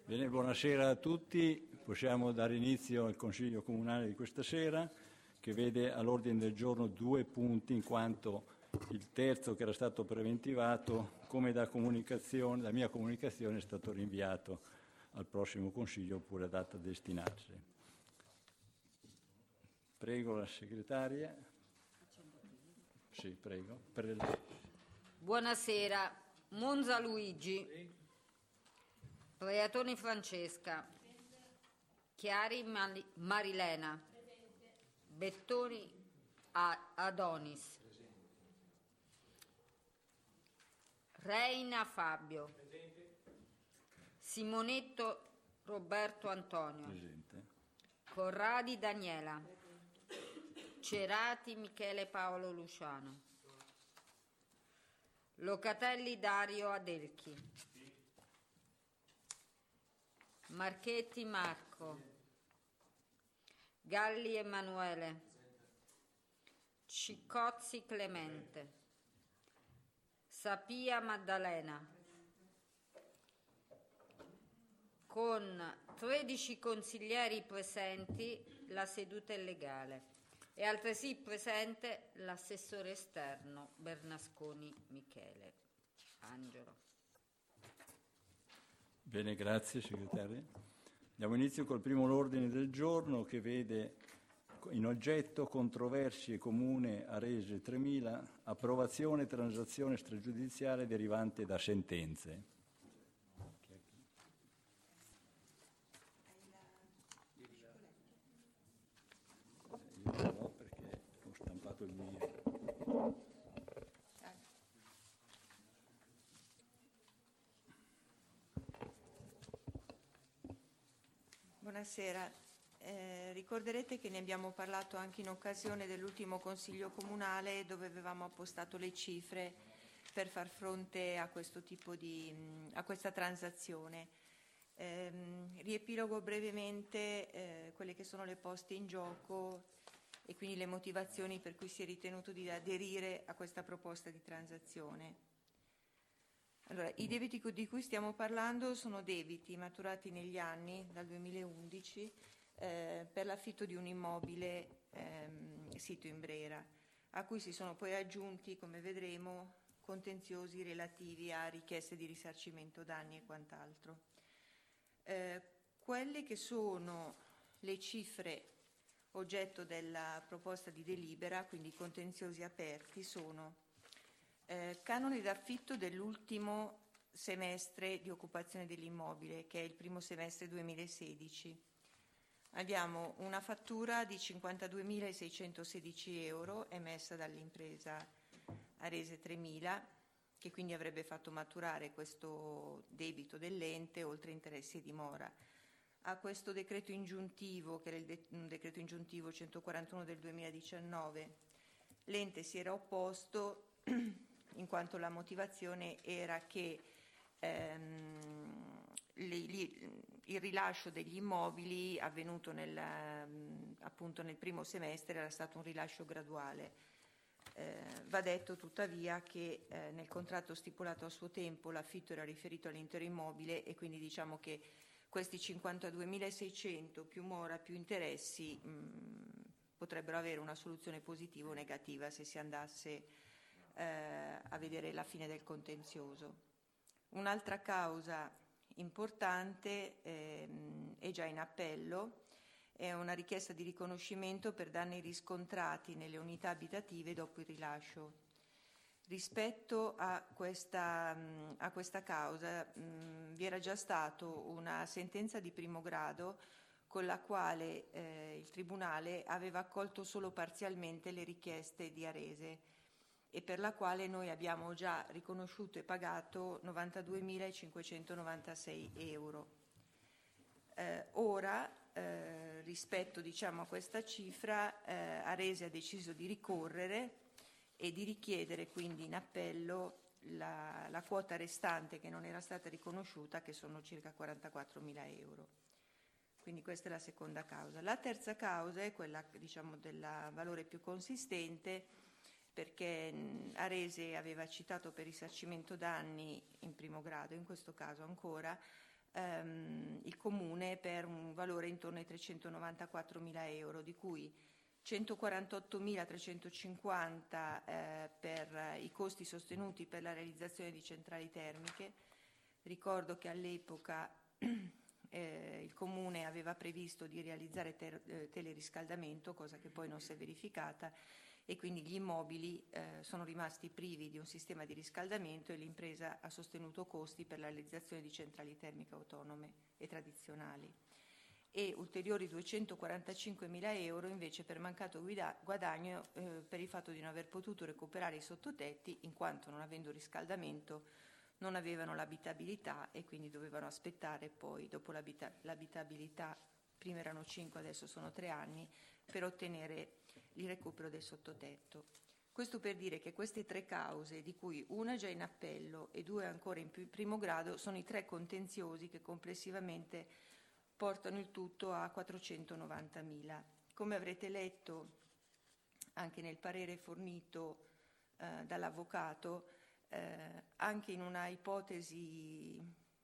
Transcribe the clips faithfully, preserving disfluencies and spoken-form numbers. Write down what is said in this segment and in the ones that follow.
Bene, buonasera a tutti. Possiamo dare inizio al Consiglio Comunale di questa sera, che vede all'ordine del giorno due punti, in quanto il terzo, che era stato preventivato, come da, comunicazione, da mia comunicazione, è stato rinviato al prossimo Consiglio oppure a data da destinarsi. Prego la segretaria. Sì, prego. Per... Buonasera. Monza Luigi. Preatoni Francesca. Chiari Marilena. Bettoni Adonis. Reina Fabio. Simonetto Roberto Antonio. Presente. Corradi Daniela. Cerati Michele Paolo Luciano. Locatelli Dario Adelchi. Marchetti Marco. Galli Emanuele. Ciccozzi Clemente. Sapia Maddalena. Con tredici consiglieri presenti la seduta è legale. È altresì presente l'assessore esterno Bernasconi Michele. Angelo. Bene, grazie segretaria. Diamo inizio col primo ordine del giorno, che vede in oggetto controversie comune Arese tremila, approvazione e transazione stragiudiziale derivante da sentenze. Io ce l'ho perché ho stampato il mio. Buonasera, eh, ricorderete che ne abbiamo parlato anche in occasione dell'ultimo Consiglio Comunale, dove avevamo appostato le cifre per far fronte a questo tipo di, a questa transazione. Eh, riepilogo brevemente eh, quelle che sono le poste in gioco e quindi le motivazioni per cui si è ritenuto di aderire a questa proposta di transazione. Allora, i debiti di cui stiamo parlando sono debiti maturati negli anni, dal duemilaundici, eh, per l'affitto di un immobile ehm, sito in Brera, a cui si sono poi aggiunti, come vedremo, contenziosi relativi a richieste di risarcimento danni e quant'altro. Eh, quelle che sono le cifre oggetto della proposta di delibera, quindi i contenziosi aperti, sono Eh, canone d'affitto dell'ultimo semestre di occupazione dell'immobile, che è il primo semestre duemilasedici. Abbiamo una fattura di cinquantaduemilaseicentosedici euro emessa dall'impresa Arese tremila, che quindi avrebbe fatto maturare questo debito dell'ente oltre interessi e dimora. A questo decreto ingiuntivo, che era il de- un decreto ingiuntivo centoquarantuno del duemiladiciannove, l'ente si era opposto in quanto la motivazione era che ehm, li, li, il rilascio degli immobili avvenuto nel, appunto nel primo semestre era stato un rilascio graduale. Eh, va detto tuttavia che eh, nel contratto stipulato a suo tempo l'affitto era riferito all'intero immobile e quindi diciamo che questi cinquantaduemilaseicento più mora più interessi mh, potrebbero avere una soluzione positiva o negativa se si andasse Eh, a vedere la fine del contenzioso. Un'altra causa importante ehm, è già in appello, è una richiesta di riconoscimento per danni riscontrati nelle unità abitative dopo il rilascio. Rispetto a questa, mh, a questa causa mh, vi era già stato una sentenza di primo grado con la quale eh, il Tribunale aveva accolto solo parzialmente le richieste di Arese e per la quale noi abbiamo già riconosciuto e pagato novantaduemilacinquecentonovantasei euro. Eh, ora, eh, rispetto diciamo, a questa cifra, eh, Arese ha deciso di ricorrere e di richiedere quindi in appello la, la quota restante che non era stata riconosciuta, che sono circa quarantaquattromila euro. Quindi questa è la seconda causa. La terza causa è quella diciamo, del valore più consistente, perché Arese aveva citato per risarcimento danni in primo grado, in questo caso ancora, ehm, il Comune per un valore intorno ai trecentonovantaquattromila euro, di cui centoquarantottomilatrecentocinquanta eh, per i costi sostenuti per la realizzazione di centrali termiche. Ricordo che all'epoca eh, il Comune aveva previsto di realizzare ter- eh, teleriscaldamento, cosa che poi non si è verificata, e quindi gli immobili eh, sono rimasti privi di un sistema di riscaldamento e l'impresa ha sostenuto costi per la realizzazione di centrali termiche autonome e tradizionali, e ulteriori duecentoquarantacinquemila euro invece per mancato guida- guadagno eh, per il fatto di non aver potuto recuperare i sottotetti, in quanto non avendo riscaldamento non avevano l'abitabilità e quindi dovevano aspettare poi, dopo l'abita- l'abitabilità, prima erano cinque, adesso sono tre anni, per ottenere il recupero del sottotetto. Questo per dire che queste tre cause, di cui una già in appello e due ancora in primo grado, sono i tre contenziosi che complessivamente portano il tutto a quattrocentonovantamila. Come avrete letto anche nel parere fornito eh, dall'avvocato, eh, anche in una ipotesi,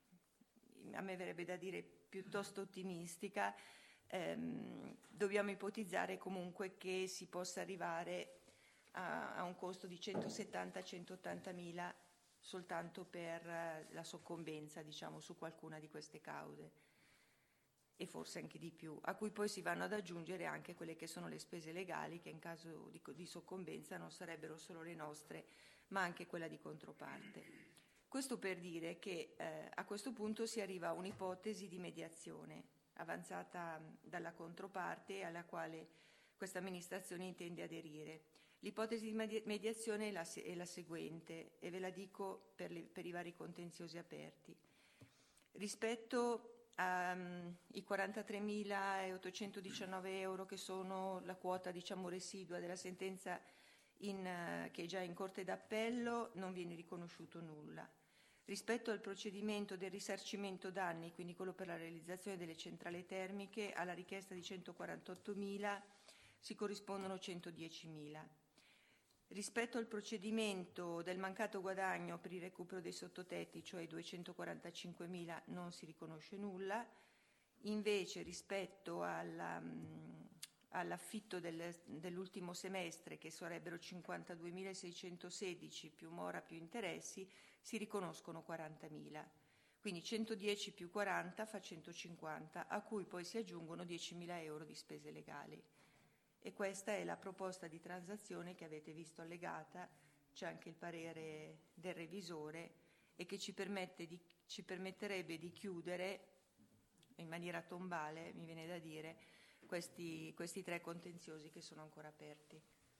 a me verrebbe da dire piuttosto ottimistica, ehm, dobbiamo ipotizzare comunque che si possa arrivare a, a un costo di centosettanta centottantamila soltanto per eh, la soccombenza, diciamo, su qualcuna di queste cause, e forse anche di più, a cui poi si vanno ad aggiungere anche quelle che sono le spese legali, che in caso di, di soccombenza non sarebbero solo le nostre, ma anche quella di controparte. Questo per dire che eh, a questo punto si arriva a un'ipotesi di mediazione avanzata dalla controparte, alla quale questa amministrazione intende aderire. L'ipotesi di mediazione è la, è la seguente, e ve la dico per, le, per i vari contenziosi aperti. Rispetto ai quarantatremilaottocentodiciannove euro, che sono la quota, diciamo, residua della sentenza in, uh, che è già in Corte d'Appello, non viene riconosciuto nulla. Rispetto al procedimento del risarcimento danni, quindi quello per la realizzazione delle centrali termiche, alla richiesta di centoquarantottomila si corrispondono centodiecimila. Rispetto al procedimento del mancato guadagno per il recupero dei sottotetti, cioè i duecentoquarantacinquemila, non si riconosce nulla. Invece rispetto alla, mh, all'affitto del, dell'ultimo semestre, che sarebbero cinquantaduemilaseicentosedici più mora più interessi, si riconoscono quarantamila. Quindi centodieci più quaranta fa centocinquanta, a cui poi si aggiungono diecimila euro di spese legali. E questa è la proposta di transazione che avete visto allegata, c'è anche il parere del revisore, e che ci, permette di, ci permetterebbe di chiudere in maniera tombale, mi viene da dire, questi, questi tre contenziosi che sono ancora aperti.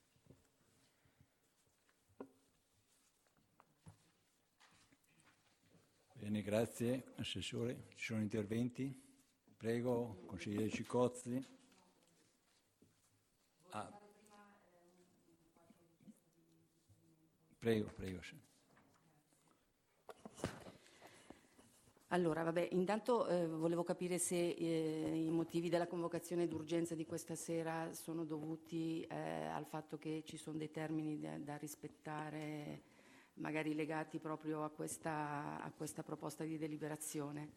Bene, grazie. Assessore, ci sono interventi? Prego, consigliere Cicozzi. Ah. Prego, prego. Allora, vabbè, intanto eh, volevo capire se eh, i motivi della convocazione d'urgenza di questa sera sono dovuti eh, al fatto che ci sono dei termini da, da rispettare, magari legati proprio a questa, a questa proposta di deliberazione.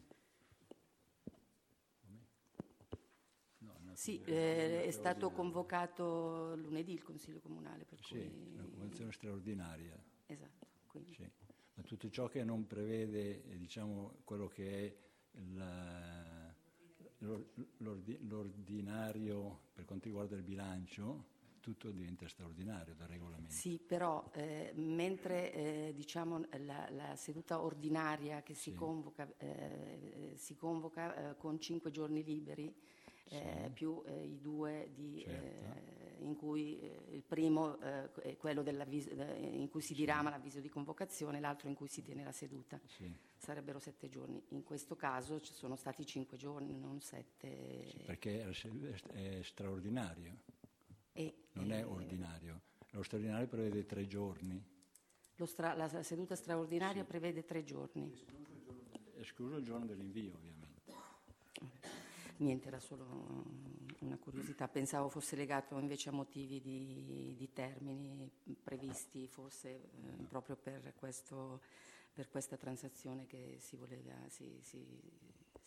Sì, eh, è stato convocato lunedì il Consiglio Comunale. Per sì, cui... una convenzione straordinaria. Esatto. Quindi. Sì. Ma tutto ciò che non prevede, eh, diciamo, quello che è la, l'ordi, l'ordinario per quanto riguarda il bilancio, tutto diventa straordinario dal regolamento. Sì, però eh, mentre eh, diciamo, la, la seduta ordinaria che si sì. convoca, eh, si convoca eh, con cinque giorni liberi, eh, sì. più eh, i due di, certo. eh, in cui eh, il primo eh, è quello in cui si dirama sì. l'avviso di convocazione, l'altro in cui si tiene la seduta. Sì. Sarebbero sette giorni. In questo caso ci sono stati cinque giorni, non sette. Sì, perché è straordinario. E, non eh, è ordinario. Lo straordinario prevede tre giorni. Lo stra- la seduta straordinaria sì. prevede tre giorni. Escluso il giorno dell'invio, ovviamente. Niente, era solo una curiosità. Pensavo fosse legato invece a motivi di, di termini previsti, forse eh, no. proprio per, questo, per questa transazione che si voleva, si, si,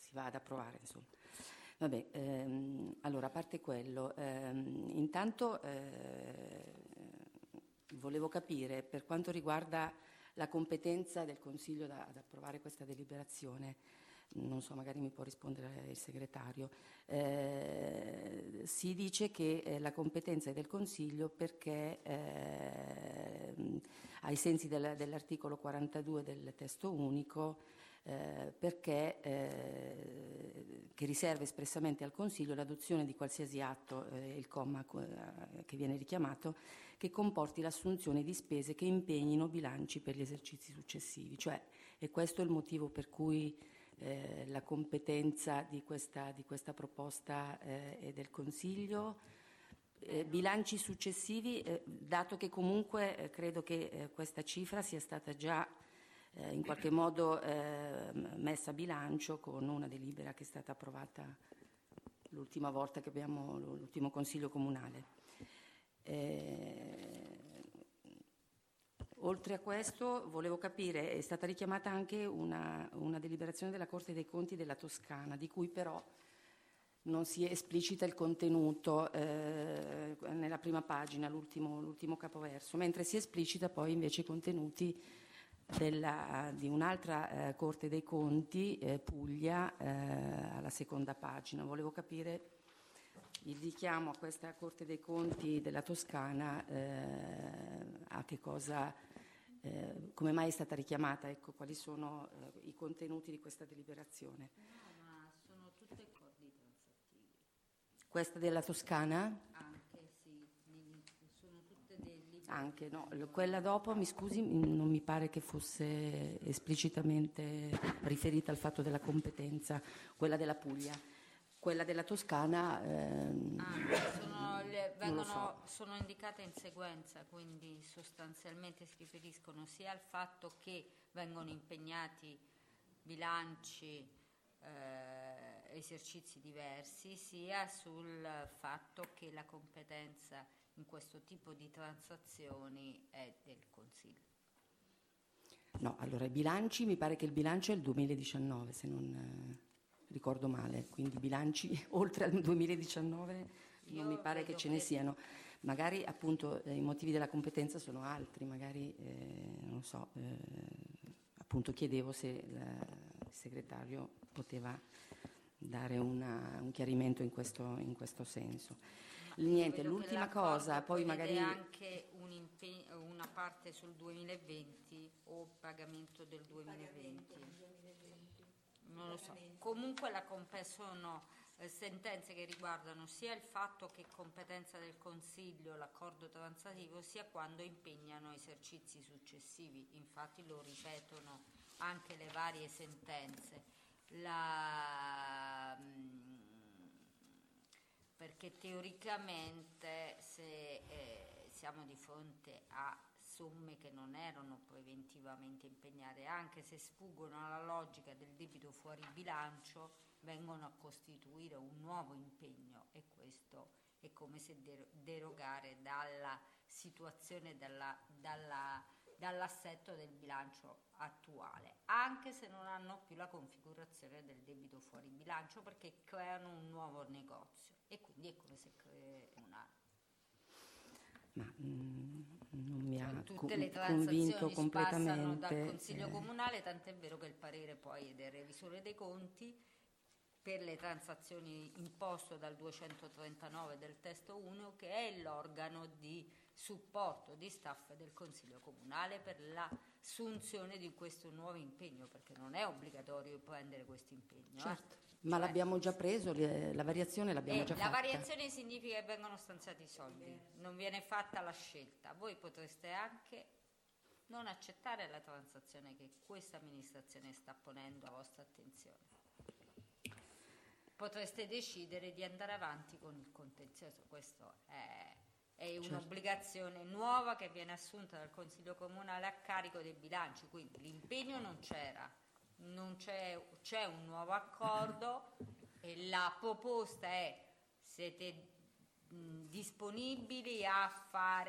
si va ad approvare, insomma. Vabbè, ehm, allora, a parte quello, ehm, intanto eh, volevo capire, per quanto riguarda la competenza del Consiglio da, ad approvare questa deliberazione, non so, magari mi può rispondere il segretario, eh, si dice che eh, la competenza è del Consiglio perché eh, ai sensi del, dell'articolo quarantadue del testo unico, eh, perché eh, che riserva espressamente al Consiglio l'adozione di qualsiasi atto, eh, il comma eh, che viene richiamato, che comporti l'assunzione di spese che impegnino bilanci per gli esercizi successivi. Cioè, è questo il motivo per cui eh, la competenza di questa, di questa proposta eh, è del Consiglio. Eh, bilanci successivi, eh, dato che comunque eh, credo che eh, questa cifra sia stata già eh, in qualche modo eh, messa a bilancio con una delibera che è stata approvata l'ultima volta che abbiamo l'ultimo Consiglio Comunale. Eh, oltre a questo volevo capire, è stata richiamata anche una, una deliberazione della Corte dei Conti della Toscana, di cui però non si esplicita il contenuto eh, nella prima pagina, l'ultimo, l'ultimo capoverso, mentre si esplicita poi invece i contenuti della, di un'altra eh, Corte dei Conti, eh, Puglia, eh, alla seconda pagina. Volevo capire il richiamo a questa Corte dei Conti della Toscana, eh, a che cosa, eh, come mai è stata richiamata, ecco, quali sono eh, i contenuti di questa deliberazione. No, ma sono tutte accordi transattivi. Questa della Toscana? Anche, sì, sono tutte delle... Anche, no. Quella dopo, mi scusi, non mi pare che fosse esplicitamente riferita al fatto della competenza, quella della Puglia. Quella della Toscana ehm, ah, sono, le, vengono, so. sono indicate in sequenza, quindi sostanzialmente si riferiscono sia al fatto che vengono impegnati bilanci, eh, esercizi diversi, sia sul fatto che la competenza in questo tipo di transazioni è del Consiglio. No, allora i bilanci, mi pare che il bilancio è il duemiladiciannove, se non eh, ricordo male, quindi bilanci oltre al duemiladiciannove non Io mi pare che ce ne che... siano. Magari appunto eh, i motivi della competenza sono altri, magari eh, non so, eh, appunto chiedevo se la, il segretario poteva dare una, un chiarimento in questo, in questo senso. Niente, l'ultima cosa, poi magari anche un impegno, una parte sul duemilaventi o pagamento del duemilaventi. Non lo so. Comunque la comp- sono eh, sentenze che riguardano sia il fatto che competenza del Consiglio l'accordo transattivo, sia quando impegnano esercizi successivi. Infatti lo ripetono anche le varie sentenze. La mh, perché teoricamente se eh, siamo di fronte a somme che non erano preventivamente impegnate, anche se sfuggono alla logica del debito fuori bilancio, vengono a costituire un nuovo impegno, e questo è come se derogare dalla situazione, dalla, dalla, dall'assetto del bilancio attuale, anche se non hanno più la configurazione del debito fuori bilancio, perché creano un nuovo negozio e quindi è come se crea un altro. Ma mm, non mi ha tutte co- le convinto transazioni completamente passano dal Consiglio eh. Comunale, tant'è vero che il parere poi è del Revisore dei Conti per le transazioni imposto dal duecentotrentanove del testo unico, che è l'organo di supporto di staff del Consiglio Comunale per l'assunzione di questo nuovo impegno, perché non è obbligatorio prendere questo impegno. Certo. Eh? Ma cioè, l'abbiamo già preso, le, la variazione l'abbiamo eh, già la fatta. La variazione significa che vengono stanziati i soldi, non viene fatta la scelta. Voi potreste anche non accettare la transazione che questa amministrazione sta ponendo a vostra attenzione. Potreste decidere di andare avanti con il contenzioso. Questo è, è un'obbligazione nuova che viene assunta dal Consiglio Comunale a carico dei bilanci, quindi l'impegno non c'era. Non c'è, c'è un nuovo accordo e la proposta è: siete mh, disponibili a fare,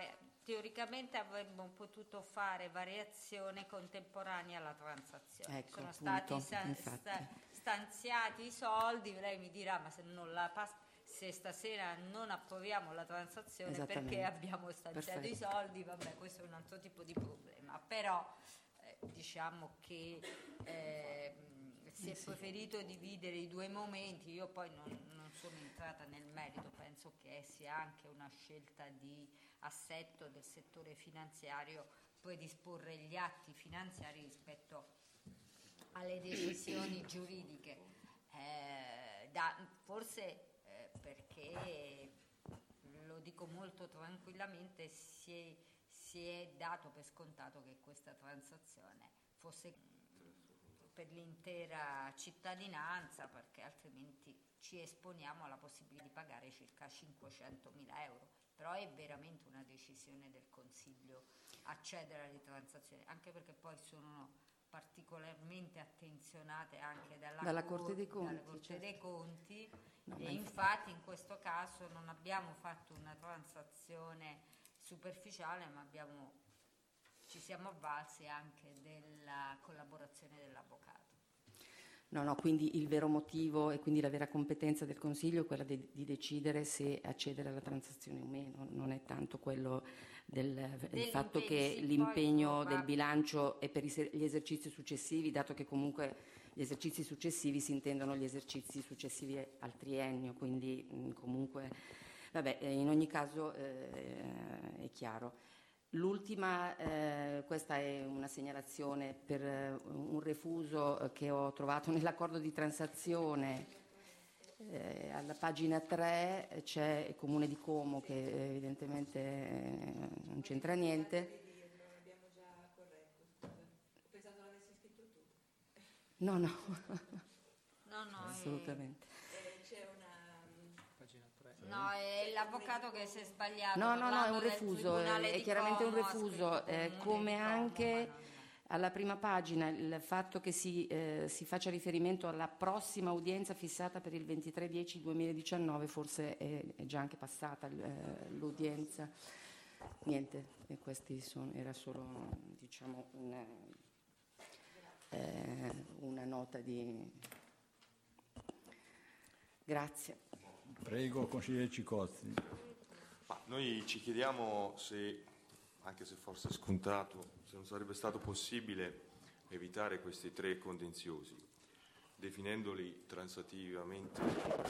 teoricamente avremmo potuto fare variazione contemporanea alla transazione. Ecco, sono appunto, stati sta, sta, stanziati i soldi, lei mi dirà ma se non la pas- se stasera non approviamo la transazione perché abbiamo stanziato i soldi, vabbè, questo è un altro tipo di problema, però eh, diciamo che eh, si è preferito dividere i due momenti. Io poi non, non sono entrata nel merito, penso che sia anche una scelta di assetto del settore finanziario predisporre gli atti finanziari rispetto alle decisioni giuridiche, eh, da, forse eh, perché, lo dico molto tranquillamente, si è, si è dato per scontato che questa transazione fosse per l'intera cittadinanza, perché altrimenti ci esponiamo alla possibilità di pagare circa cinquecentomila euro. Però è veramente una decisione del Consiglio accedere alle transazioni, anche perché poi sono particolarmente attenzionate anche dalla, dalla Corte, Corte dei Conti, dalla Corte certo. dei Conti no, e infatti in questo caso non abbiamo fatto una transazione superficiale, ma abbiamo, ci siamo avvalsi anche della collaborazione dell'avvocato. No, no, quindi il vero motivo e quindi la vera competenza del Consiglio è quella de- di decidere se accedere alla transazione o meno, non è tanto quello del, del fatto che sì, l'impegno poi, del bilancio è per i se- gli esercizi successivi, dato che comunque gli esercizi successivi si intendono gli esercizi successivi al triennio, quindi mh, comunque, vabbè, eh, in ogni caso eh, è chiaro. L'ultima, eh, questa è una segnalazione per eh, un refuso che ho trovato nell'accordo di transazione. Eh, alla pagina tre c'è il Comune di Como che eh, evidentemente eh, non c'entra niente. No, no, no, no assolutamente. No, è l'avvocato che si è sbagliato. No, no, no, è un refuso, è, è chiaramente un refuso, eh, come anche alla prima pagina il fatto che si, eh, si faccia riferimento alla prossima udienza fissata per il ventitré dieci duemiladiciannove, forse è, è già anche passata eh, l'udienza. Niente, e questi sono, era solo diciamo una, eh, una nota di... Grazie. Prego, consigliere Cicozzi. Ma noi ci chiediamo se, anche se forse scontato, se non sarebbe stato possibile evitare questi tre contenziosi, definendoli transativamente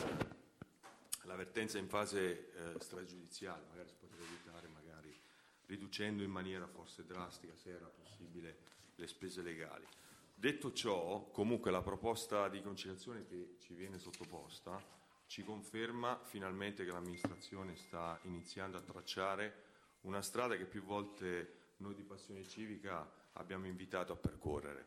l'avvertenza in fase eh, stragiudiziale, magari si potrebbe evitare, magari riducendo in maniera forse drastica, se era possibile, le spese legali. Detto ciò, comunque la proposta di conciliazione che ci viene sottoposta ci conferma finalmente che l'amministrazione sta iniziando a tracciare una strada che più volte noi di Passione Civica abbiamo invitato a percorrere.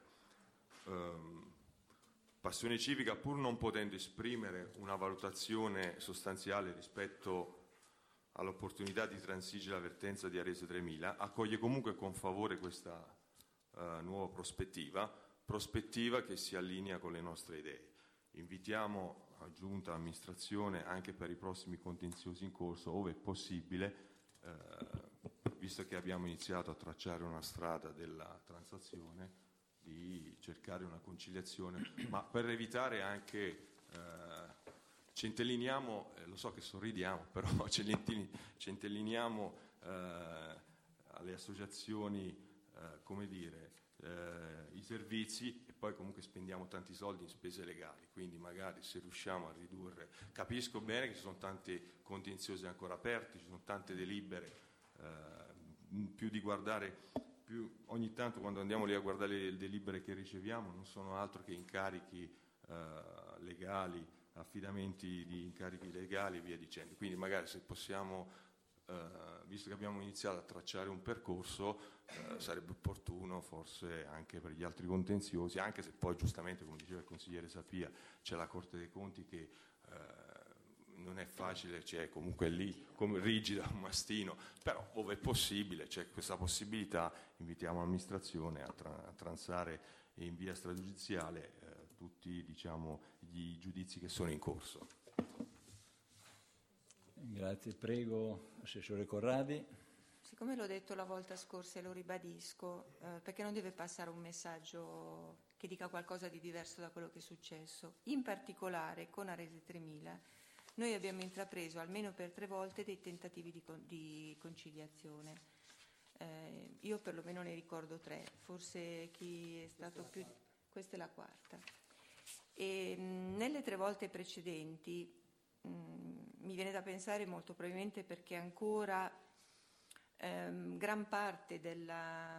Um, Passione Civica, pur non potendo esprimere una valutazione sostanziale rispetto all'opportunità di transigere l'avvertenza di Arese tremila, accoglie comunque con favore questa uh, nuova prospettiva, prospettiva che si allinea con le nostre idee. Invitiamo a Giunta, amministrazione, anche per i prossimi contenziosi in corso, ove è possibile, eh, visto che abbiamo iniziato a tracciare una strada della transazione, di cercare una conciliazione, ma per evitare anche, eh, centelliniamo, eh, lo so che sorridiamo, però centelliniamo eh, alle associazioni, eh, come dire, eh, i servizi, e poi comunque spendiamo tanti soldi in spese legali, quindi magari se riusciamo a ridurre, capisco bene che ci sono tanti contenziosi ancora aperti, ci sono tante delibere, eh, più di guardare, più ogni tanto quando andiamo lì a guardare le delibere che riceviamo non sono altro che incarichi eh, legali, affidamenti di incarichi legali e via dicendo, quindi magari se possiamo, Uh, visto che abbiamo iniziato a tracciare un percorso, uh, sarebbe opportuno forse anche per gli altri contenziosi, anche se poi giustamente, come diceva il consigliere Sapia, c'è la Corte dei Conti che uh, non è facile, c'è comunque lì come rigida un mastino, però ove è possibile c'è questa possibilità, invitiamo l'amministrazione a, tra- a transare in via stragiudiziale uh, tutti, diciamo, gli giudizi che sono in corso. Grazie, prego, Assessore Corradi. Sì, siccome l'ho detto la volta scorsa e lo ribadisco, eh, perché non deve passare un messaggio che dica qualcosa di diverso da quello che è successo. In particolare con Arese tremila noi abbiamo intrapreso almeno per tre volte dei tentativi di, con- di conciliazione. Eh, io perlomeno ne ricordo tre, forse chi è stato più... questa è la quarta. E mh, nelle tre volte precedenti mh, mi viene da pensare molto probabilmente perché ancora ehm, gran parte della,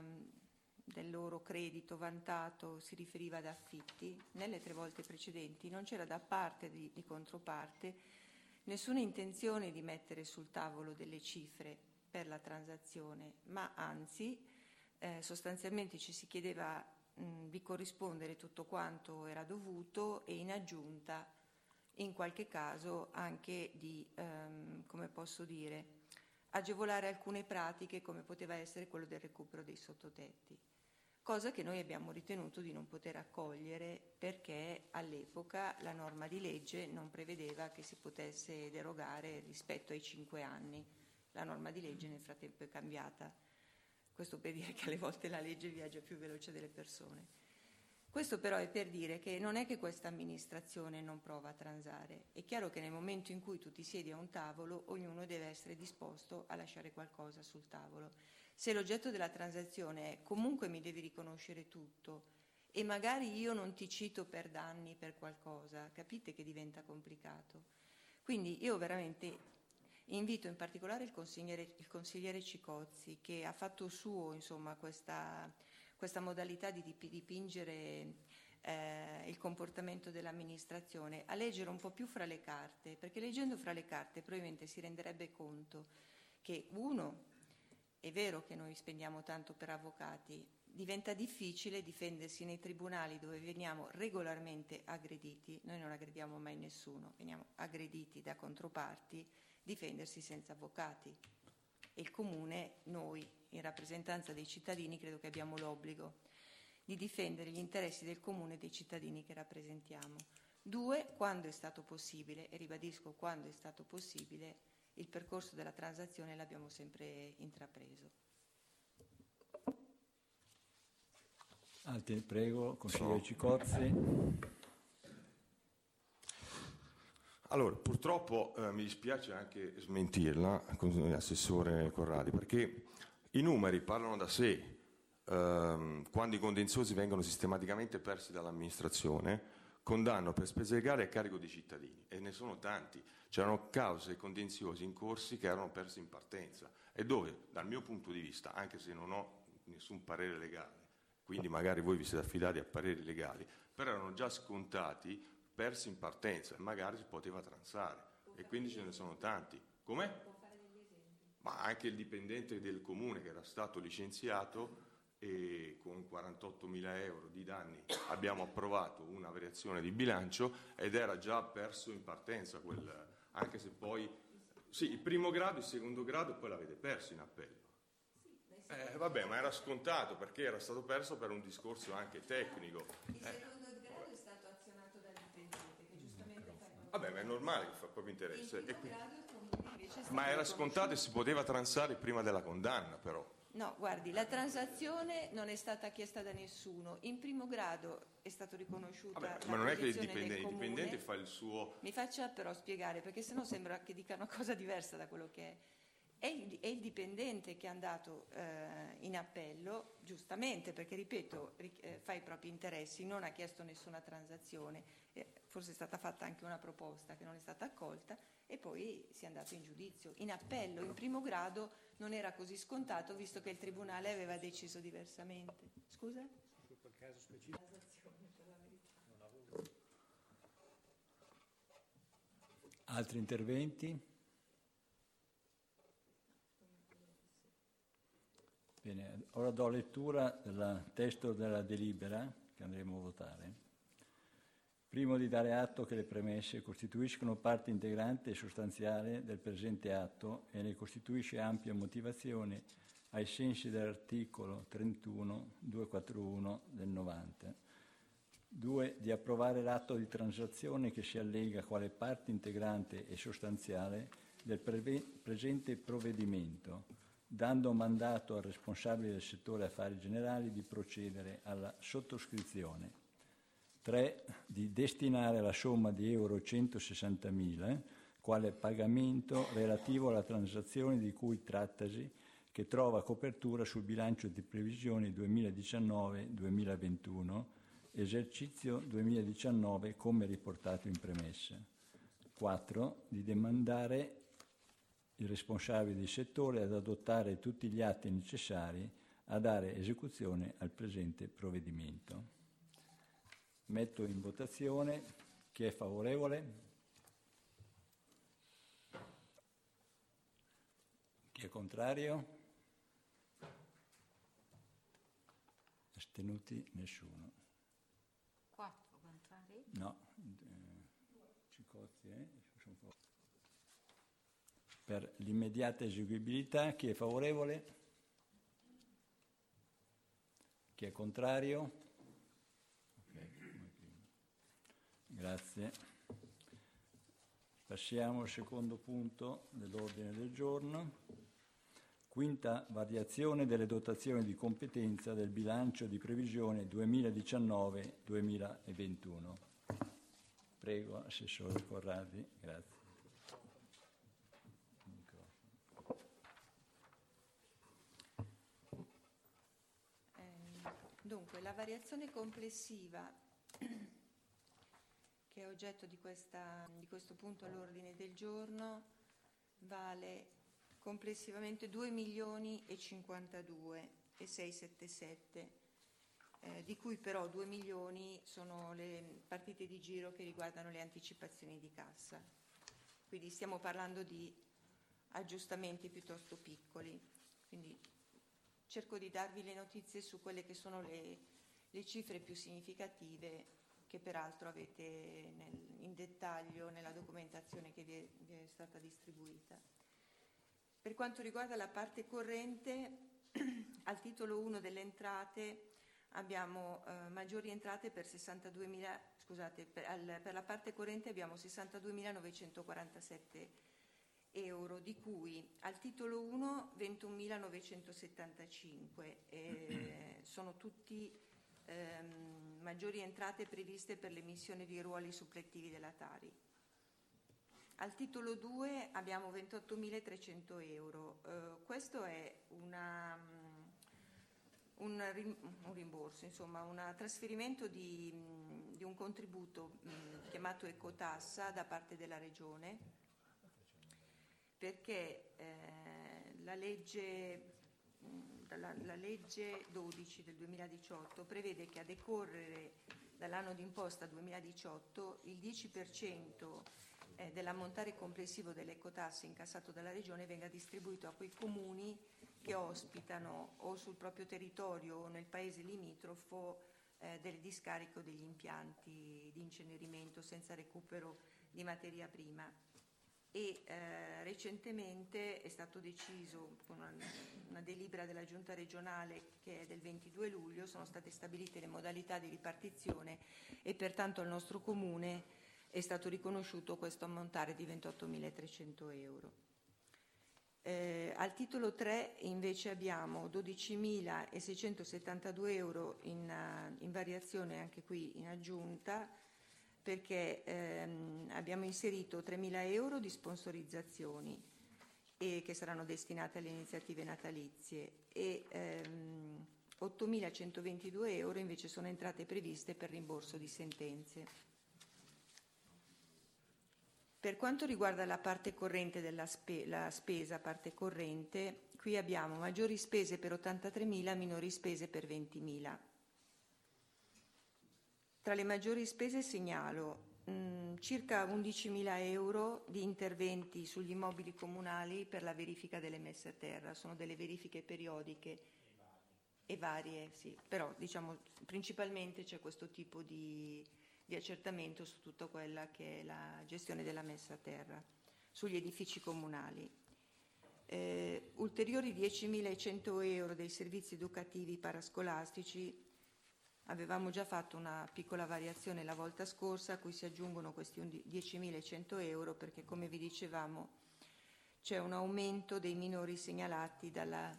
del loro credito vantato si riferiva ad affitti. Nelle tre volte precedenti non c'era da parte di, di controparte nessuna intenzione di mettere sul tavolo delle cifre per la transazione, ma anzi eh, sostanzialmente ci si chiedeva mh, di corrispondere tutto quanto era dovuto e in aggiunta in qualche caso anche di, ehm, come posso dire, agevolare alcune pratiche come poteva essere quello del recupero dei sottotetti, cosa che noi abbiamo ritenuto di non poter accogliere perché all'epoca la norma di legge non prevedeva che si potesse derogare rispetto ai cinque anni. La norma di legge nel frattempo è cambiata. Questo per dire che alle volte la legge viaggia più veloce delle persone. Questo però è per dire che non è che questa amministrazione non prova a transare. È chiaro che nel momento in cui tu ti siedi a un tavolo, ognuno deve essere disposto a lasciare qualcosa sul tavolo. Se l'oggetto della transazione è comunque mi devi riconoscere tutto e magari io non ti cito per danni per qualcosa, capite che diventa complicato. Quindi io veramente invito in particolare il consigliere, il consigliere Cicozzi, che ha fatto suo insomma, questa, questa modalità di dipingere eh, il comportamento dell'amministrazione, a leggere un po' più fra le carte, perché leggendo fra le carte probabilmente si renderebbe conto che uno, è vero che noi spendiamo tanto per avvocati, diventa difficile difendersi nei tribunali dove veniamo regolarmente aggrediti, noi non aggrediamo mai nessuno, veniamo aggrediti da controparti, difendersi senza avvocati. E il Comune, noi in rappresentanza dei cittadini, credo che abbiamo l'obbligo di difendere gli interessi del Comune e dei cittadini che rappresentiamo. Due, quando è stato possibile, e ribadisco quando è stato possibile, il percorso della transazione l'abbiamo sempre intrapreso. Altri, prego, consigliere Cicozzi. Allora, purtroppo eh, mi dispiace anche smentirla, assessore Corradi, perché i numeri parlano da sé. Ehm, quando i contenziosi vengono sistematicamente persi dall'amministrazione, condanno per spese legali a carico dei cittadini, e ne sono tanti. C'erano cause e contenziosi in corsi che erano persi in partenza e dove, dal mio punto di vista, anche se non ho nessun parere legale, quindi magari voi vi siete affidati a pareri legali, però erano già scontati, persi in partenza e magari si poteva transare, e quindi ce ne sono tanti. Come? Ma anche il dipendente del comune che era stato licenziato e con quarantottomila euro di danni abbiamo approvato una variazione di bilancio ed era già perso in partenza, quel, anche se poi sì, il primo grado, il secondo grado e poi l'avete perso in appello. Eh, vabbè, ma era scontato perché era stato perso per un discorso anche tecnico. Il secondo grado è stato azionato dal dipendente che giustamente fa il Vabbè, ma è normale che fa proprio interesse. Il E primo quindi... grado il Comune invece è stato Ma era riconosciuto. scontato e si poteva transare prima della condanna, però. No, guardi, la transazione non è stata chiesta da nessuno. In primo grado è stato riconosciuta Vabbè, la ma non è che il posizione dipendente, del il Comune. dipendente fa il suo... Mi faccia però spiegare, perché sennò sembra che dica una cosa diversa da quello che è. È il, è il dipendente che è andato eh, in appello, giustamente, perché, ripeto, ri- eh, fa i propri interessi, non ha chiesto nessuna transazione, eh, forse è stata fatta anche una proposta che non è stata accolta, e poi si è andato in giudizio. In appello, in primo grado, non era così scontato, visto che il Tribunale aveva deciso diversamente. Scusa? Su quel caso specifico. Altri interventi? Bene, ora do lettura del testo della delibera che andremo a votare. Primo, di dare atto che le premesse costituiscono parte integrante e sostanziale del presente atto e ne costituisce ampia motivazione ai sensi dell'articolo trentuno duecentoquarantuno del novanta. Due, di approvare l'atto di transazione che si allega quale parte integrante e sostanziale del pre- presente provvedimento, dando mandato al responsabile del settore affari generali di procedere alla sottoscrizione. tre. Di destinare la somma di euro centosessantamila quale pagamento relativo alla transazione di cui trattasi, che trova copertura sul bilancio di previsione duemiladiciannove duemilaventuno, esercizio duemiladiciannove come riportato in premessa. quattro. Di demandare il responsabile di settore ad adottare tutti gli atti necessari a dare esecuzione al presente provvedimento. Metto in votazione. Chi è favorevole? Chi è contrario? Astenuti? Nessuno. Quattro contrari? No. Eh, Cicozzi, eh? Sono fa- Per l'immediata eseguibilità, chi è favorevole? Chi è contrario? Ok, come prima. Grazie. Passiamo al secondo punto dell'ordine del giorno. Quinta variazione delle dotazioni di competenza del bilancio di previsione duemiladiciannove duemilaventuno. Prego, Assessore Corradi, grazie. Eh, dunque, la variazione complessiva che è oggetto di, questa, di questo punto all'ordine del giorno vale complessivamente due milioni e cinquantadue e seicentosettantasette, eh, di cui però due milioni sono le partite di giro che riguardano le anticipazioni di cassa. Quindi stiamo parlando di aggiustamenti piuttosto piccoli. Quindi cerco di darvi le notizie su quelle che sono le, le cifre più significative, che peraltro avete nel, in dettaglio nella documentazione che vi è, vi è stata distribuita. Per quanto riguarda la parte corrente, al titolo uno delle entrate abbiamo eh, maggiori entrate per sessantaduemila, scusate, per, al, per la parte corrente abbiamo sessantaduemilanovecentoquarantasette euro, di cui al titolo uno ventunomilanovecentosettantacinque, eh, sono tutti ehm, maggiori entrate previste per l'emissione di ruoli supplettivi della Tari. Al titolo due abbiamo ventottomilatrecento euro, eh, questo è una, un, rim, un rimborso, insomma un trasferimento di, di un contributo mh, chiamato ecotassa da parte della Regione, perché eh, la legge, mh, la, la legge dodici del duemiladiciotto prevede che a decorrere dall'anno d'imposta duemiladiciotto il dieci per cento Eh, dell'ammontare complessivo delle ecotasse incassato dalla Regione venga distribuito a quei comuni che ospitano o sul proprio territorio o nel paese limitrofo eh, del discarico degli impianti di incenerimento senza recupero di materia prima. E eh, recentemente è stato deciso con una, una delibera della Giunta regionale che è del ventidue luglio, sono state stabilite le modalità di ripartizione e pertanto al nostro comune è stato riconosciuto questo ammontare di ventottomilatrecento euro. Eh, al titolo tre invece abbiamo dodicimilaseicentosettantadue euro in, uh, in variazione anche qui in aggiunta, perché ehm, abbiamo inserito tremila euro di sponsorizzazioni e che saranno destinate alle iniziative natalizie e ehm, ottomilacentoventidue euro invece sono entrate previste per rimborso di sentenze. Per quanto riguarda la parte corrente della spe- la spesa, parte corrente, qui abbiamo maggiori spese per ottantatremila, minori spese per ventimila. Tra le maggiori spese segnalo mh, circa undicimila euro di interventi sugli immobili comunali per la verifica delle messe a terra. Sono delle verifiche periodiche e varie, sì, però diciamo principalmente c'è questo tipo di di accertamento su tutta quella che è la gestione della messa a terra sugli edifici comunali. Eh, ulteriori diecimilacento euro dei servizi educativi parascolastici, avevamo già fatto una piccola variazione la volta scorsa, a cui si aggiungono questi diecimilacento euro perché, come vi dicevamo, c'è un aumento dei minori segnalati dalla...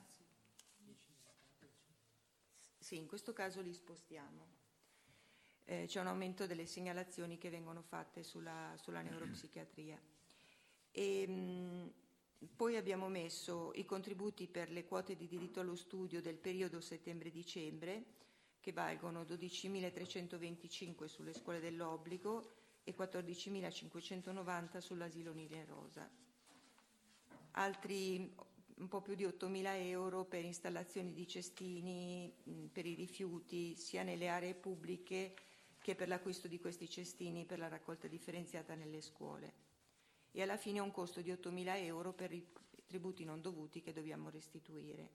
Sì, in questo caso li spostiamo. Eh, c'è un aumento delle segnalazioni che vengono fatte sulla, sulla neuropsichiatria. E, mh, poi abbiamo messo i contributi per le quote di diritto allo studio del periodo settembre-dicembre, che valgono dodicimilatrecentoventicinque sulle scuole dell'obbligo e quattordicimilacinquecentonovanta sull'asilo Nile Rosa. Altri un po' più di ottomila euro per installazioni di cestini mh, per i rifiuti, sia nelle aree pubbliche che per l'acquisto di questi cestini per la raccolta differenziata nelle scuole. E alla fine un costo di ottomila euro per i tributi non dovuti che dobbiamo restituire.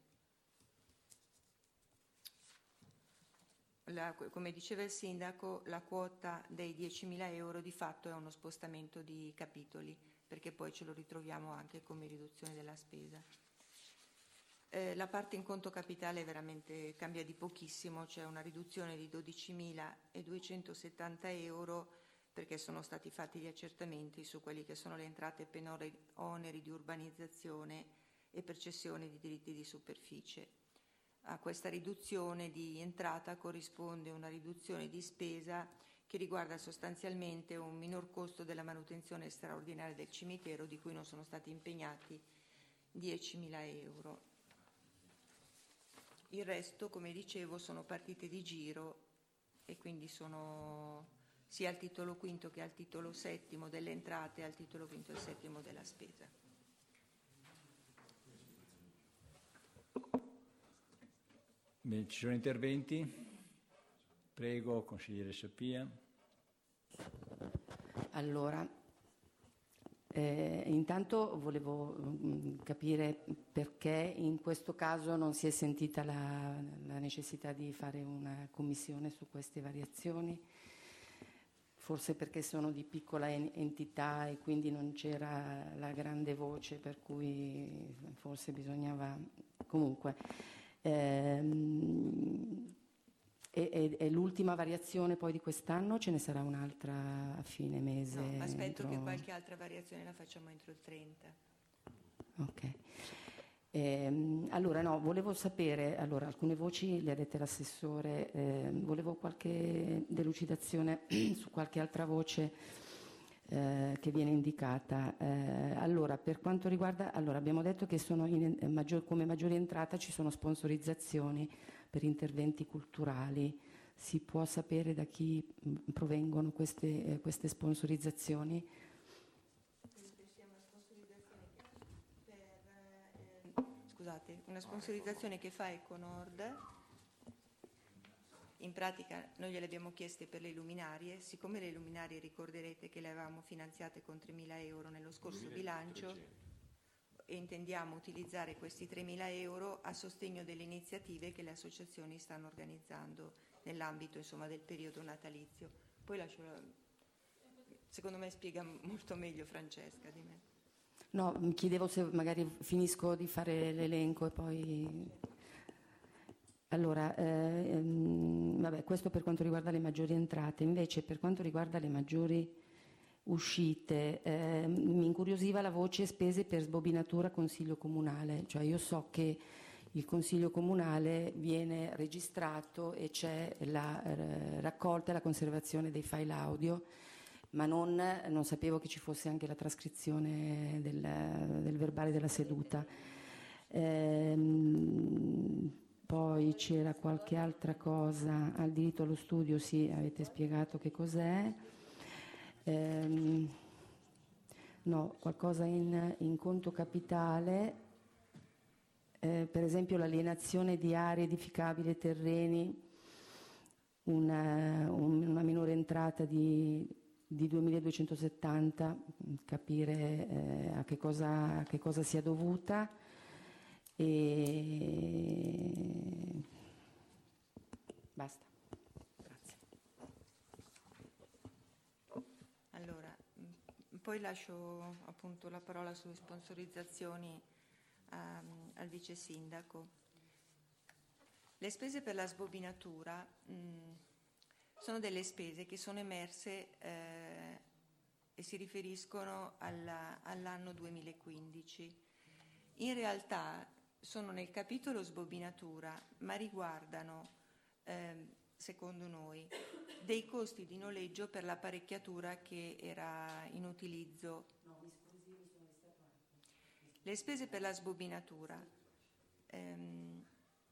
La, come diceva il sindaco, la quota dei diecimila euro di fatto è uno spostamento di capitoli, perché poi ce lo ritroviamo anche come riduzione della spesa. Eh, la parte in conto capitale veramente cambia di pochissimo, c'è una riduzione di dodicimiladuecentosettanta euro perché sono stati fatti gli accertamenti su quelli che sono le entrate per oneri di urbanizzazione e per cessione di diritti di superficie. A questa riduzione di entrata corrisponde una riduzione di spesa che riguarda sostanzialmente un minor costo della manutenzione straordinaria del cimitero, di cui non sono stati impegnati diecimila euro. Il resto, come dicevo, sono partite di giro e quindi sono sia al titolo quinto che al titolo settimo delle entrate e al titolo quinto e settimo della spesa. Bene, ci sono interventi? Prego, consigliere Sapia. Allora, eh, intanto volevo mh, capire perché in questo caso non si è sentita la, la necessità di fare una commissione su queste variazioni, forse perché sono di piccola en- entità e quindi non c'era la grande voce, per cui forse bisognava comunque. Ehm, E, e, e l'ultima variazione poi di quest'anno, ce ne sarà un'altra a fine mese? No, aspetto entro... che qualche altra variazione la facciamo entro il trenta. Ok. Ehm, allora no, volevo sapere, allora alcune voci le ha dette l'assessore, eh, volevo qualche delucidazione su qualche altra voce eh, che viene indicata. Eh, allora, per quanto riguarda, allora abbiamo detto che sono in, maggior, come maggiore entrata ci sono sponsorizzazioni per interventi culturali. Si può sapere da chi mh, provengono queste, eh, queste sponsorizzazioni? Scusate, una sponsorizzazione che fa Econord. In pratica noi gliele abbiamo chieste per le luminarie, siccome le luminarie ricorderete che le avevamo finanziate con tremila euro nello scorso bilancio, e intendiamo utilizzare questi tremila euro a sostegno delle iniziative che le associazioni stanno organizzando nell'ambito, insomma, del periodo natalizio. Poi lascio, secondo me spiega molto meglio Francesca di me. No, mi chiedevo se magari finisco di fare l'elenco e poi... Allora, ehm, vabbè, questo per quanto riguarda le maggiori entrate. Invece per quanto riguarda le maggiori uscite, eh, mi incuriosiva la voce spese per sbobinatura consiglio comunale, cioè io so che il consiglio comunale viene registrato e c'è la eh, raccolta e la conservazione dei file audio, ma non, non sapevo che ci fosse anche la trascrizione del, del verbale della seduta. Ehm, poi c'era qualche altra cosa, al diritto allo studio, sì, avete spiegato che cos'è. Ehm, no, qualcosa in, in conto capitale, eh, per esempio l'alienazione di aree edificabili e terreni, una, un, una minore entrata di, di duemiladuecentosettanta, capire eh, a, che cosa, a che cosa sia dovuta. E basta. Allora, poi lascio appunto la parola sulle sponsorizzazioni um, al vice sindaco. Le spese per la sbobinatura mh, sono delle spese che sono emerse eh, e si riferiscono alla, all'anno duemilaquindici. In realtà sono nel capitolo sbobinatura, ma riguardano, eh, secondo noi, dei costi di noleggio per l'apparecchiatura che era in utilizzo. Le spese per la sbobinatura. Ehm,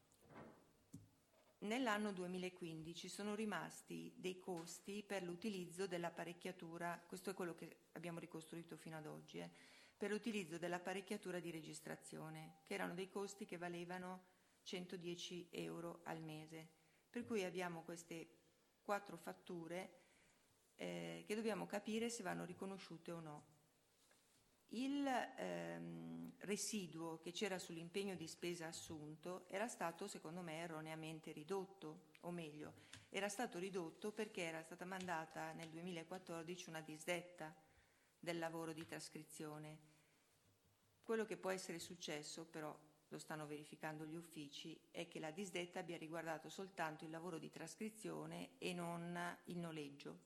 nell'anno duemilaquindici sono rimasti dei costi per l'utilizzo dell'apparecchiatura, questo è quello che abbiamo ricostruito fino ad oggi, eh, per l'utilizzo dell'apparecchiatura di registrazione, che erano dei costi che valevano centodieci euro al mese. Per cui abbiamo queste quattro fatture eh, che dobbiamo capire se vanno riconosciute o no. Il ehm, residuo che c'era sull'impegno di spesa assunto era stato, secondo me, erroneamente ridotto, o meglio, era stato ridotto perché era stata mandata nel duemilaquattordici una disdetta del lavoro di trascrizione. Quello che può essere successo, però lo stanno verificando gli uffici, è che la disdetta abbia riguardato soltanto il lavoro di trascrizione e non il noleggio.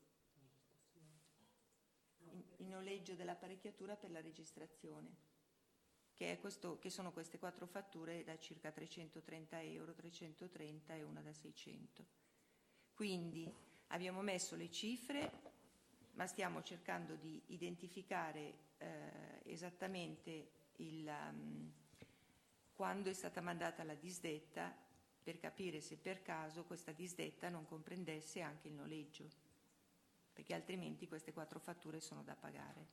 Il noleggio dell'apparecchiatura per la registrazione, che, è questo, che sono queste quattro fatture da circa trecentotrenta euro, trecentotrenta e una da seicento. Quindi abbiamo messo le cifre, ma stiamo cercando di identificare eh, esattamente il, um, quando è stata mandata la disdetta, per capire se per caso questa disdetta non comprendesse anche il noleggio, perché altrimenti queste quattro fatture sono da pagare.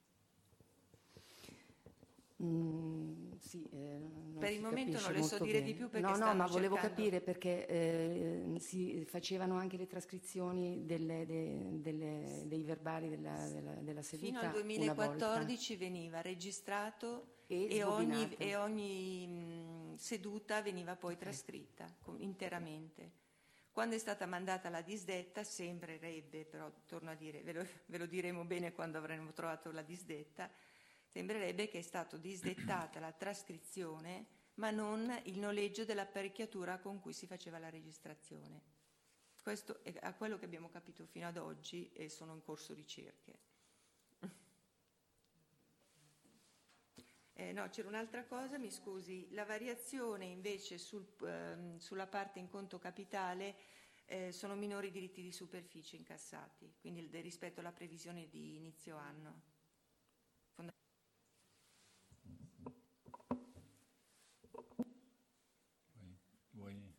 Mm, sì, eh, per il momento non le so dire bene. di più perché no, no, ma volevo cercando... capire perché eh, si facevano anche le trascrizioni delle, de, delle, dei verbali della, della, della seduta. Fino al duemilaquattordici veniva registrato e, e ogni, e ogni mh, seduta veniva poi okay. trascritta com- interamente. Quando è stata mandata la disdetta sembrerebbe, però torno a dire, ve lo, ve lo diremo bene quando avremo trovato la disdetta, sembrerebbe che è stata disdettata la trascrizione ma non il noleggio dell'apparecchiatura con cui si faceva la registrazione. Questo è a quello che abbiamo capito fino ad oggi e sono in corso ricerche. Eh, no, c'era un'altra cosa, mi scusi, la variazione invece sul, ehm, sulla parte in conto capitale eh, sono minori i diritti di superficie incassati, quindi il, rispetto alla previsione di inizio anno. Fonda- Vuoi?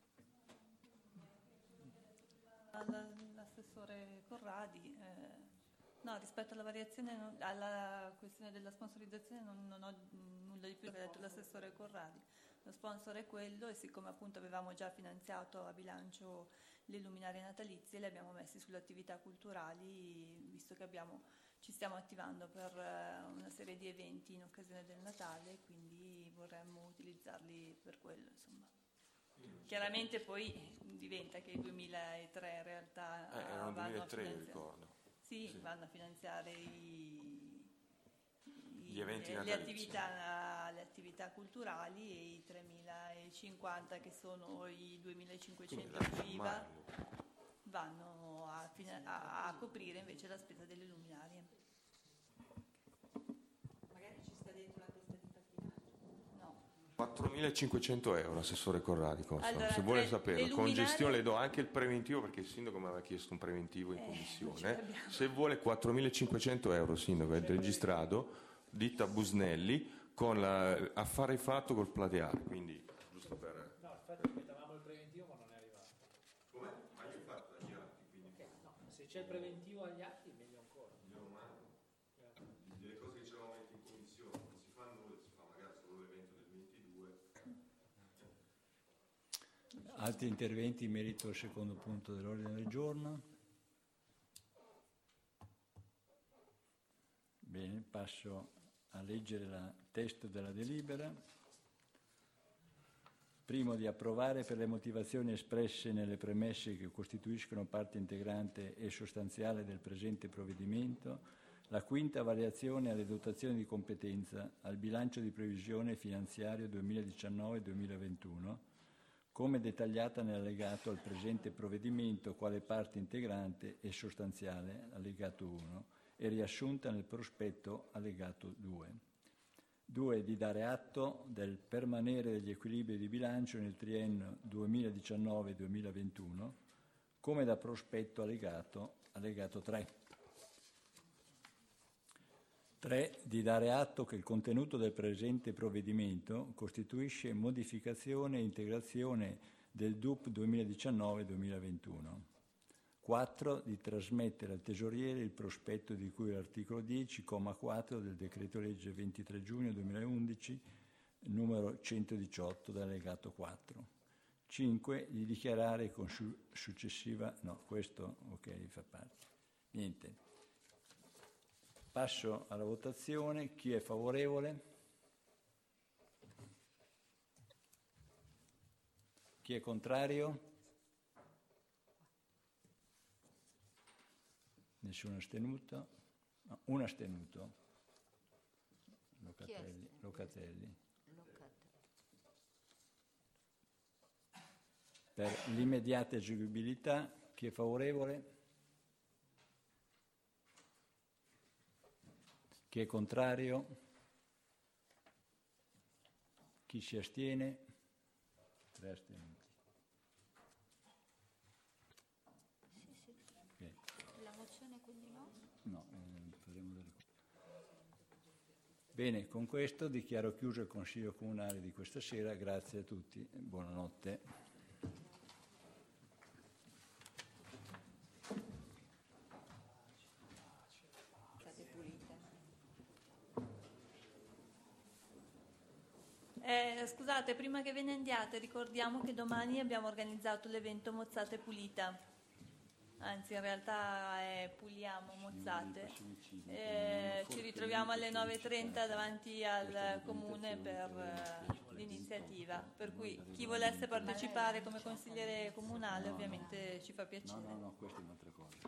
L'assessore Corradi. Eh... No, rispetto alla variazione, non, alla questione della sponsorizzazione non, non ho nulla di più che ha detto l'assessore Corradi. Lo sponsor è quello e siccome appunto avevamo già finanziato a bilancio le luminarie natalizie, le abbiamo messi sulle attività culturali, visto che abbiamo, ci stiamo attivando per una serie di eventi in occasione del Natale, quindi vorremmo utilizzarli per quello, insomma. Chiaramente poi diventa che il duemilatré in realtà eh, era un vanno duemilatré, a finanziare. ricordo. Sì, sì, vanno a finanziare i, i, gli eventi le, le, attività, sì. le attività culturali e i tremilacinquanta che sono i duemilacinquecento di I V A vanno a, a, a coprire invece la spesa delle luminarie. Magari ci sta dentro la testa di pattinaggio. No. quattromilacinquecento euro, assessore Corradi, allora, se vuole tre, saperlo. luminarie... Con gestione le do anche il preventivo perché il sindaco mi aveva chiesto un preventivo in eh, commissione. Se vuole quattromilacinquecento euro, sindaco, è registrato, ditta Busnelli, con la, affare fatto col plateale, quindi giusto per... No, infatti mettavamo il preventivo ma non è arrivato. Come? Ma io ho fatto dagli atti, quindi... Eh, no, se c'è il preventivo agli atti meglio ancora. Le cose che ci eravamo messe in commissione non si fanno nulla, si fa magari solo l'evento del ventidue. Altri interventi in merito al secondo punto dell'ordine del giorno? Bene, passo a leggere il testo della delibera. Primo, di approvare per le motivazioni espresse nelle premesse che costituiscono parte integrante e sostanziale del presente provvedimento la quinta variazione alle dotazioni di competenza al bilancio di previsione finanziario duemiladiciannove duemilaventuno come dettagliata nell'allegato al presente provvedimento quale parte integrante e sostanziale, allegato uno, e riassunta nel prospetto allegato due. due. Di dare atto del permanere degli equilibri di bilancio nel triennio duemiladiciannove duemilaventuno, come da prospetto allegato, allegato tre. tre. Di dare atto che il contenuto del presente provvedimento costituisce modificazione e integrazione del D U P duemiladiciannove duemilaventuno. quattro. Di trasmettere al tesoriere il prospetto di cui all'articolo dieci, comma quattro del decreto legge ventitré giugno duemilaundici, numero centodiciotto, dall'allegato quattro. cinque. Di dichiarare con su- successiva... No, questo ok, fa parte. Niente. Passo alla votazione. Chi è favorevole? Chi è contrario? Nessuno astenuto? No, un astenuto. Locatelli. Locatelli. Per l'immediata eseguibilità, chi è favorevole? Chi è contrario? Chi si astiene? Tre astenuti. Sì, sì. Okay. La mozione quindi no? No, eh, faremo delle cose. Bene, con questo dichiaro chiuso il Consiglio Comunale di questa sera. Grazie a tutti e buonanotte. Eh, scusate, prima che ve ne andiate, ricordiamo che domani abbiamo organizzato l'evento Mozzate Pulita. Anzi, in realtà è Puliamo Mozzate. Eh, ci ritroviamo alle nove e trenta davanti al comune per eh, l'iniziativa. Per cui chi volesse partecipare come consigliere comunale ovviamente ci fa piacere. No, no, no, questa è un'altra cosa.